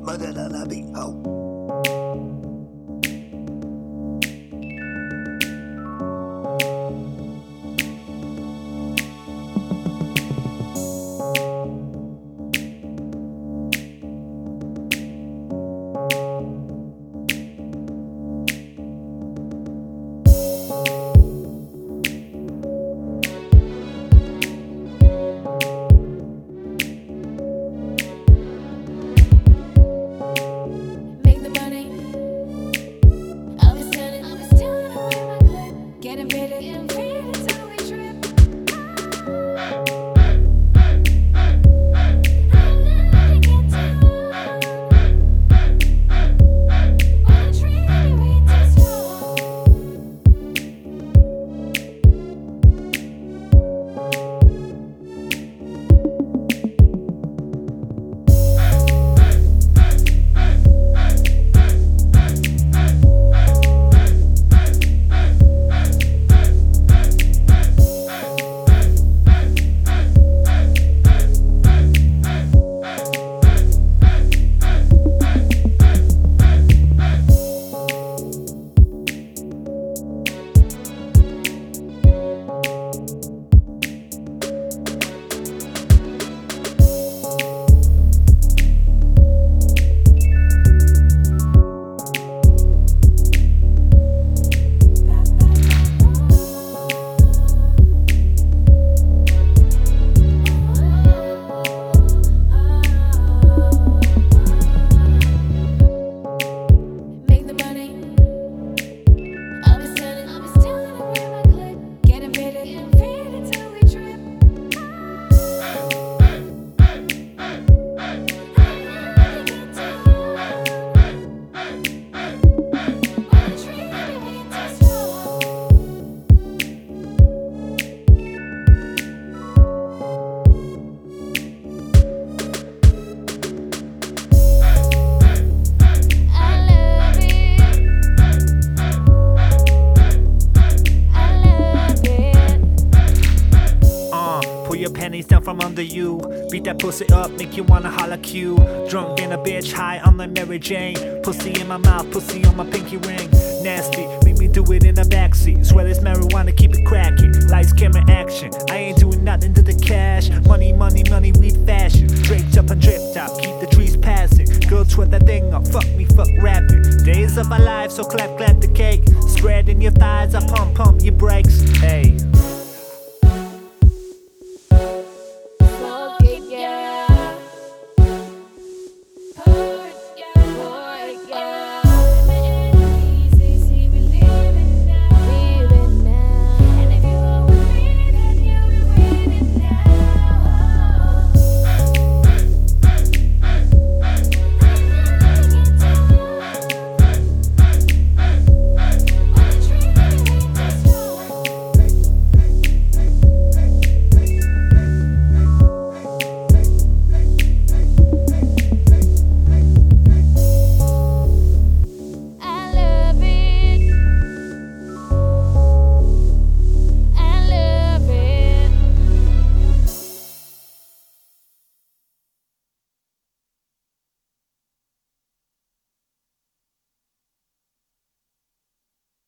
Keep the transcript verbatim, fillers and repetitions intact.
murder than a big hoe. Pennies down from under you. Beat that pussy up, make you wanna holla Q. Drunk in a bitch, high on like Mary Jane. Pussy in my mouth, pussy on my pinky ring. Nasty, make me do it in the backseat. Swear it's marijuana, keep it cracking. Lights, camera, action. I ain't doing nothing to the cash. Money, money, money, weed fashion. Draped up and dripped out, keep the trees passing. Girl, twerk that thing up, fuck me, fuck rapping. Days of our lives, so clap, clap the cake. Spreading your thighs, I